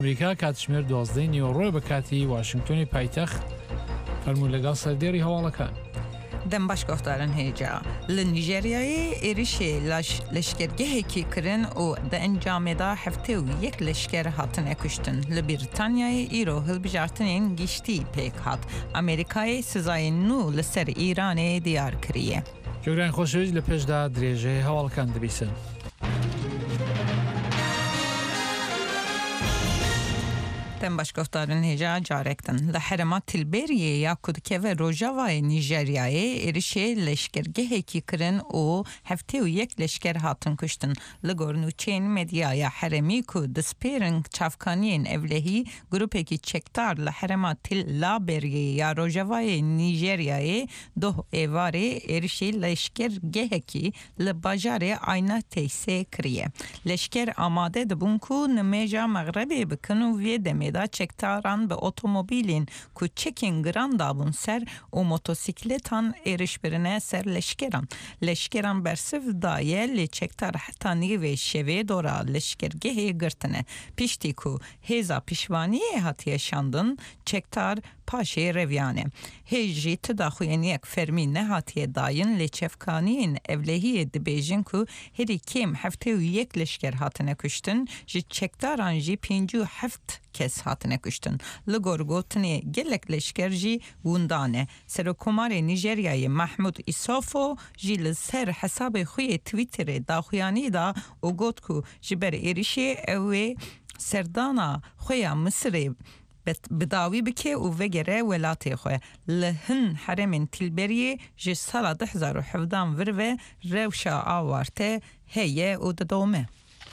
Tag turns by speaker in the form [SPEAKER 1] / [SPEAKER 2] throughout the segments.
[SPEAKER 1] ئەمریکا کاتژمێر 12 نیوەڕۆ بە کاتی واشنگتۆنی پایتەخت فەرموو لەگەڵ سەردێڕی هەواڵەکان.
[SPEAKER 2] دەم باشگەفتارن هێجا لە نیژێریایê êrişê leşkergehekî kirin û di encamê da heftê û yek leşker hatine kuştin. Li Brîtanyayê îro hilbijartinên giştî pêk hat. Amerîkayê sizayên nû li ser Îranê diyar kiriye.
[SPEAKER 1] جۆگران خۆشەویست لە پێشدا درێژەی هەواڵەکان دەبیسن.
[SPEAKER 2] Tem başgeftarin hêja carektin. Li herema Tilberiyê ya kudkeve Rojavayê Nîjeryayê êrişê leşkergehekî kirin û heftê û yek leşker hatin kuştin. Li gor nûçeyên medyaya heremî ku dispêrin çavkaniyên evlehî grupekî çekdar li herema Tilberiyê ya Rojavayê Nîjeryayê doh êvarê êrişê leşkergehekî li bajarê Ayna Teysê kiriye. Leşker amade dibûn ku nimêja Meğrebê bikin û vê demê da çektaran be otomobilin ku çekin gran dabun ser o motosikletan erişbirine ser leşkeran. Leşkeran bersiv daye le çektar hatani ve şeve dora leşkergehe girtine. Pişti ku heza pişvaniye hatiye şandın çektar paşe revyane. Hejji tıdaxuyeniyek fermi ne hatiye dayın le çefkaniyin evlehiye dibejin ku heri kim hefte u yek leşker hatine kuştun ji çektaran ji pincu heft kes hatine kuştun. Li gorgotine gelek leşker ji wundane. Serokomare Nijeryayê Mahmud Issoufou ji li ser hesabê xwe Twitterê daxuyanî da û got ku ji ber êrişê ew ê serdana xwe ya Misirê بداوی بکه و وگره ولاتی خواه لهن حرمین تلبریه جه سال 2017 وروه روشا آوارته هیه و ددومه.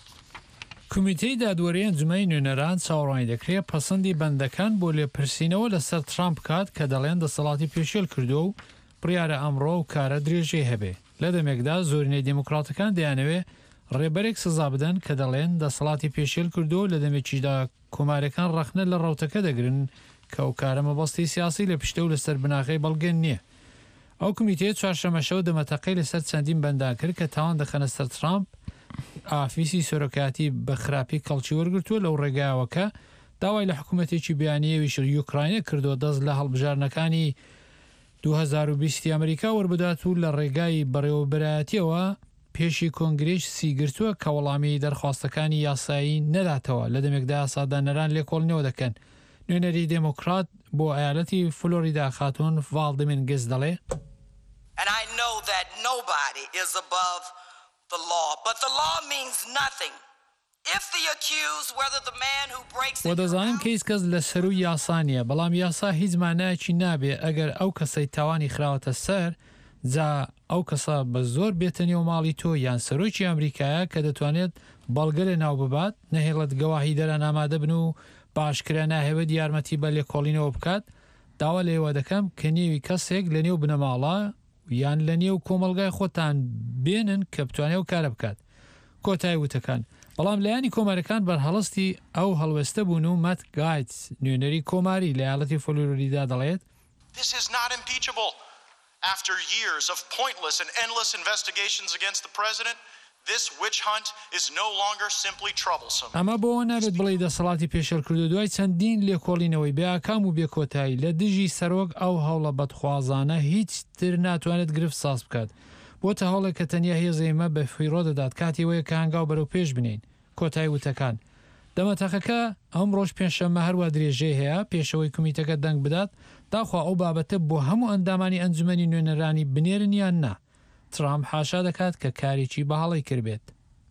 [SPEAKER 1] کمیتەی دادوەری ئەنجومەی نوێنەران چاوەڕوانی دەکرێت پەسەندی بەندەکان بۆ لێپرسینەوە لەسەر ترامپ کات کە دەڵێن دەسەڵاتی پێشێل کردو و بڕیارە ئەمڕۆ و کارە درێژەی هەبێ. لە دەمێکدا زۆرینەی دموکراتەکان دەیانەوێ ڕێبەرێک سزا بدەن کە دەڵێن دەسەڵاتی پێشێل کردو لە دەمێکیدا کۆمارەکان ڕەخنە لە ڕەوتەکە دەگرن کە ئەو کارە مەبەستی سیاسی لە پشتە و لەسەر بناغی بەڵگەن نییە. ئەو کمیتەیە چوارشەممەشەوە دەمەتەقەی لەسەر چەندین بەندان کرد کە تاوان دەخەنە سەر ترامپ ئافیسی سۆرۆکاتی بە خراپی کەڵکی وەرگرتووە لەو ڕێگاوەکە داوای لە حکوومەتێکی بیانیەویش یوکراینە کردو دەست لە هەڵبژارنەکانی 2020 ئەمریکا وەربدات و لە ڕێگای بەڕێوەبەرایەتیەوە پێشی کۆنگرێش سیگرتووە کە وەڵامی دەرخواستەکانی یاسایی نەداتەوە. لە دەمێکدا یاسادانەران لێکۆڵنەوە دەکەن. نوێنەری دموکرات بۆ ئایالەتی فلۆریدا خاتون ڤالدمین گز دەڵێ
[SPEAKER 3] And I know that nobody is above the law, but the law means nothing. If the accused, whether the man who breaks
[SPEAKER 1] و دەزانم کە هیچ کەس لە سەر و یاسا نییە، بەڵام یاسا هیچ مانایەکی نابێ ئەگەر ئەو کەسەی تاوانی خراوەتە سەر جا ئەو کەسە بە زۆر بێتەنێ و ماڵی تۆ یان سەرۆکی ئەمریکایە کە دەتوانێت بەڵگە لە ناو ببات نەهێڵەت گەواهی دەران ئامادە بن و باشکرا ناهێوێت یارمەتی بە لێکۆڵینەوە بکات. داوا لە ئێوە دەکەم کە نێوی کەسێک لە نێو بنەماڵە یان لە نێو کۆمەلگای خۆتان بێنن کە بتوانێت و کارە بکات. کۆتایی وتەکان بەڵام لایانی کۆمارەکان بەرهەڵستی ئەو هەڵوێستە بوون و مات گایت نوێنەری کۆماری لە ئایالەتی فلۆریدا دەڵێت
[SPEAKER 4] This is not impeachable. After years of pointless and endless investigations against the president, this witch hunt is no longer simply troublesome.
[SPEAKER 1] ئەمە بۆ نابێت بڵێ دەسەڵاتی پێشێل کردو دوای چەندین لێکۆڵینەوەی بێئاکام و بێکۆتایی لە دژی سەرۆک ئەو هەوڵە بەدخوازانە هیچ تر ناتوانێت گرفت ساز بکات. بۆتە هەوڵێک کە تەنیا هێزی ئێمە بە فیڕۆ دەدات کاتی وەیە کە هەنگاو بەرەو پێش بنین. کۆتایی وتەکان دەمەتەقەکە ئەم ڕۆژ پێنجشەممە هەروە درێژەی هەیە پێشەوەی کمیتەکە دەنگ بدات داخوا ئەو بابەتە بۆ هەموو ئەندامانی ئەنجومەنی نوێنەرانی بنێرن یان نا. ترامپ حاشا دەکات کە کارێکی بەهەڵی کردبێت.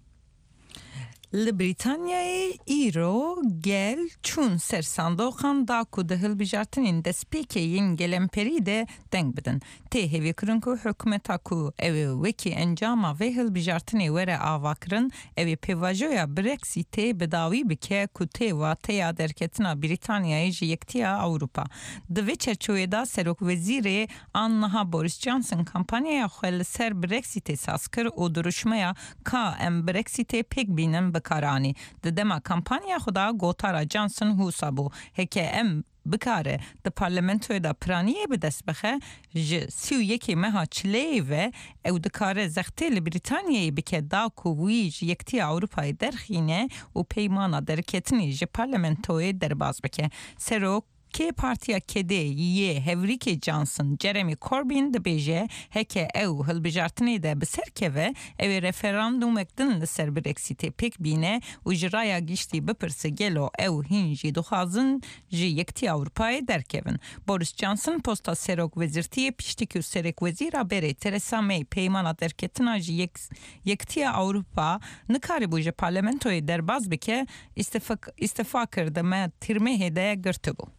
[SPEAKER 2] Li Brîtanyayê îro gel çûn ser sandoqan da ku di hilbijartinên destpêkeyên gelemperî de deng bidin. Tê hêvîkirin ku hikûmeta ku ew ê wekî encama vê hilbijartinê were avakirin ew ê pêvajoya Brexitê bi dawî bike ku têwa teya derketina Brîtanyayê ji Yektiya Ewropa. Di vê çerçeveyê da Serokwezîrê an niha Boris Johnson kampanyaya xwe li ser Brexitê saz kir û duruşmaya ka em Brexitê pêk bînin بکارانی. د دما کمپانیا خدا گوتارا جانسن هوسا بو هکه ام بکاره د پارلمنتوی دا پرانیه به دست بخه ج 31 ماه چلی و او دکاره زخته لبریتانیه بکه دا کوویج یکتی اروپای درخینه و پیمانا درکتنی ج پارلمنتوی درباز بکه سرو که پارتیا کده یه هوریک جانسون جرمی کوربین ده بیجه هکه او هل بجارتنی ده بسر که و او رفراندوم اکدن لسر برکسیته پک بینه و جرایا گیشتی بپرسه گلو او هنجی دخوازن جی یکتی اروپای درکون. بوریس جانسون پستا سروک وزیرتی پیشتیکو سرک وزیرا بره ترسا می پیمانا درکتنا جی یکتی اروپا نکاری بوجه پارلمنتوی درباز بکه استفا کرده ما ترمه هده گرتو بو.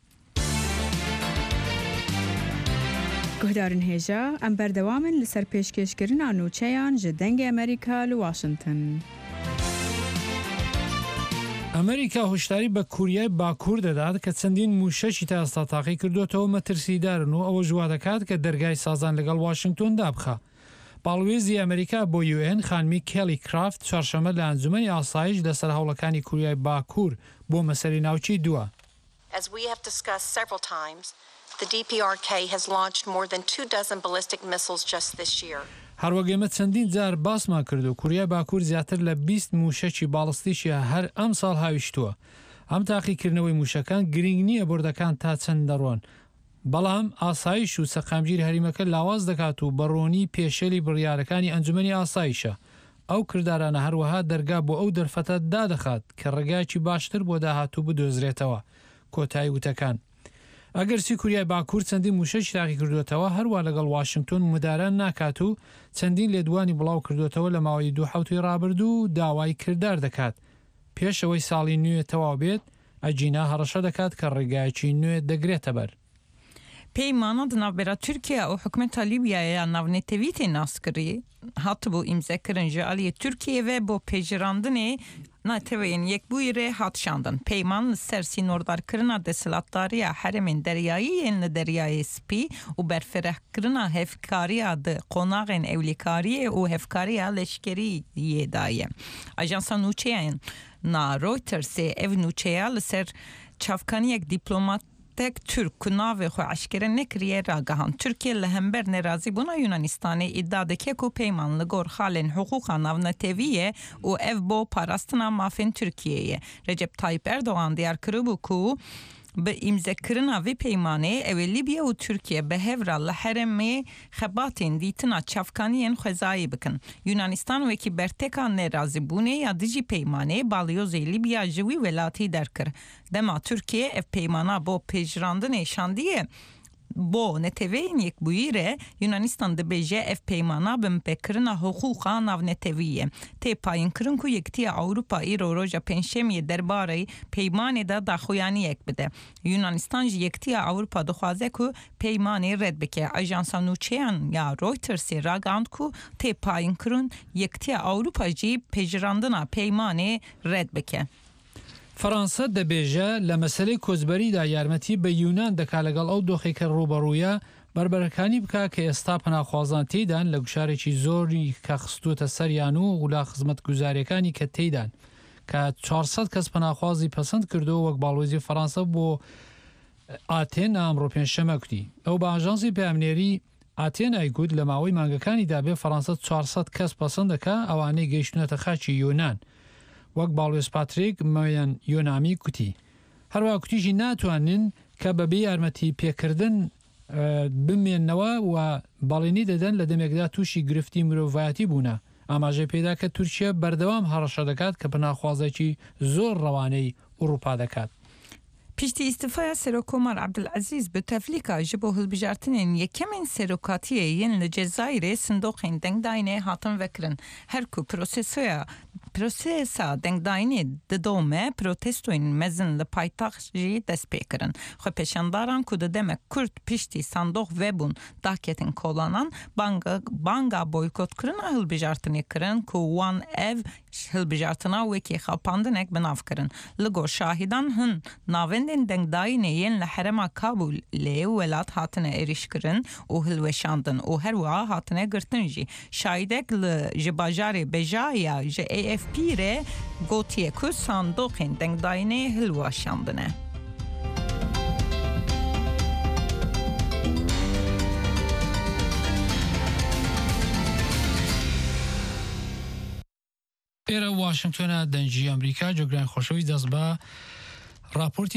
[SPEAKER 5] گهدارن هیجا ام بردوامن لسر پیشکشکرین نوچهان جدنگ امریکا لواشنطن.
[SPEAKER 1] امریکا هشداری به کوریای باکوور داد که چندین موششی تا استاتاقی کردوتەوە مەترسیدارن و ئەوە جوا دەکات کە دەرگای سازان لەگەڵ واشنگتن دابخە. باڵوێزی ئەمریکا بۆ UN خانمی کێلی کرافت چوارشەمە لە ئەنجومەنی ئاسایش لەسەر هەوڵەکانی کوریای باکوور بۆ مەسەری ناوچی دووە.
[SPEAKER 6] As we have discussed several times, the DPRK has launched more than 24 ballistic missiles just this year.
[SPEAKER 1] هەروەگەمە چەندین جار باسمان کردو کوریای باکوور زیاتر لە 20 موشەکی باڵستیشی هەر ئەم ساڵ هاویشتووە. ئەم تاقیکردنەوەی موشەکان گرنگ نییە بۆردەکان تا چەند دەڕۆن. بەڵام ئاسایش و سەقامگیر هەریمەکە لاواز دەکات و بەڕۆنی پێشێلی بڕیارەکانی ئەنجومەنی ئاسایشە. ئەو کردارانە هەروەها دەرگا بۆ ئەو دەرفەتە دادەخات کە ڕێگایکی باشتر بۆ داهاتوو بدۆزرێتەوە. کۆتایی وتەکان. ئەگەرچی کوریای باکوور چەندین موشەی تاقی کردوێتەوە هەروە لەگەڵ واشنگتن مداران ناکات و چەندین لێدوانی بڵاو کردوێتەوە لە ماوەی 2 هەفتەی ڕابردوو داوای کردار دەکات. پێشەوەی ساڵی نوێ تەواو بێت ئەجینا هەڕەشە دەکات کە ڕێگایکی نوێ دەگرێتە بەر.
[SPEAKER 2] پیمانا دنابرا ترکیه و حکومت لیبیای ناونتویت ناسکری هاتبو امزکرن جالی ترکیه و با پیجراندن ناتوین یک بویره هاتشاندن. پیمان سر سینوردار کرنا دسلاتداری حرمین دریایی این دریای سپی و برفره کرنا هفکاری د قناغین اولیکاری و هفکاری لشکری دایه. اجانسا نوچه نا رویترز او نوچه لسر چافکانی یک دیپلومات تک ترک ناوی خو عشکره نکریه راگهان. ترکیه لهمبر نرازی بونا یونانستانی ادعا دکه کو پیمان لگور خالین حقوقا ناونتویه و اف بو پاراستنا مافین ترکیه. رجب طایب اردوغان دیار کربو کو به امزکرنا وی پیمانه او لیبیا و ترکیه به هفرا لحرم خباتین دیتنا چافکانین خوزایی بکن. یونانستان وکی برتکان نرازی بونه یا دیجی پیمانه بالیوزی لیبیا جوی ولاتی درکر. دما ترکیه اف پیمانا با پیجراندن شاندیه بو نتوین یک بویره یونانستان ده بیجه اف پیمانا بم بکرنا حقوقا ناو نتویه. تی پایین کرن کو یکتی اوروپا ایرو روژا پنشمی درباره پیمانی ده داخویانی یک بده. یونانستان یکتی اوروپا دخوازه کو پیمانی رد بکه. اجانسا نوچهان یا رویترسی راگاند کو تی پایین کرن یکتی اوروپا جی پیجراندنا پیمانی رد بکه.
[SPEAKER 1] فەڕەنسا دەبێژە لە مەسەلەی کۆچبەریدا یارمەتی بە یونان دەکا لەگەڵ ئەو دۆخێکە ڕوبەڕوویە بربەرەکانی بکە کە ئێستا پەناخوازان تێدان لە گوشارێکی زۆری کە خستوتە سەریان و وڵا خزمەت گوزاریەکانی کە تێدان کە 400 کەس پەناخوازی پەسەند کردو وەک باڵۆزی فەڕەنسا بۆ ئاتێن ئەمڕۆ پێنجشەمە کوتی. ئەو بە ئاژانسی پەیامنێری ئاتێن ئەیگوت لە ماوەی مانگەکانیدا بێ فەڕەنسا 400 کەس پەسەند دەکا ئەوانەی گەیشتونەتە خاچی یۆنان. وەک باڵێز پاتریک مەیان یۆنامی کوتی. هەروە کوتیژی ناتوانن کە بەبێ یارمەتی پێکردن بمێننەوە و باڵێنی دەدەن لە دەمێکدا تووشی گرفتی مرۆڤایەتی بوونە. ئاماژەی پێدا کە تورکیا بەردەوام هەڕەشە دەکات کە پەناخوازێکی زۆر ڕەوانەی ئوروپا دەکات.
[SPEAKER 2] پیشتی استفای سروکومار عبدالعزیز به تفلیکا جبو هلبجارتنین یکمین سروکاتیه ین لجزایر صندوقین دنگ داینه هاتن وکرن. هر کو پروسسا دنگ داینه ددومه پروتستوین مزن لپایتاخت جی دست پیکرن. خو پیشنداران کو ددمه کرد پیشتی صندوق وبون داکتین کولانان بانگا boykot کرن هلبجارتنی کرن کو وان ev هلبجارتنا وکی خاپاندنک بناف کرن. لگو شاهدان هن ناوین دنگ داینه ین لحرما کابل لی ولات هاتنه ایریشکرن و هلوشاندن و هر وا هاتنه گرتن جی شایدک لجباجاری بجایا جی AFP ره گوتیه که صندوقین دنگ داینه هلوشاندنه.
[SPEAKER 1] ئێرە واشنگتۆنە دەنجی ئەمریکا جۆگران خۆشەوی دەست بە راپۆرتی